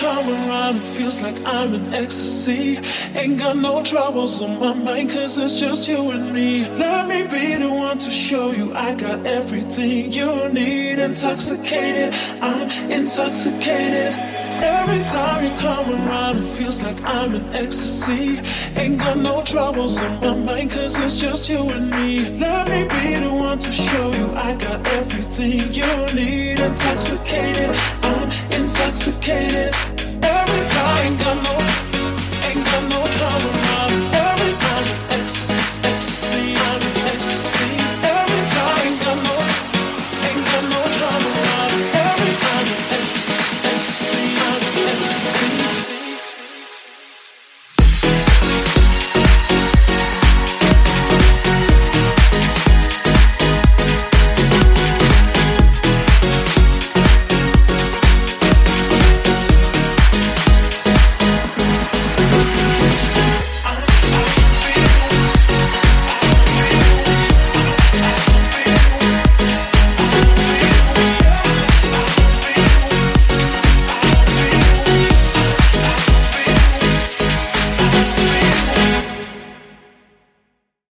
come around, it feels like I'm in ecstasy. Ain't got no troubles on my mind, cause it's just you and me. Let me be the one to show you I got everything you need. Intoxicated, I'm intoxicated. Every time you come around, it feels like I'm in ecstasy. Ain't got no troubles on my mind, cause it's just you and me. Let me be the one to show you I got everything you need. Intoxicated, I'm intoxicated. Every time, ain't got no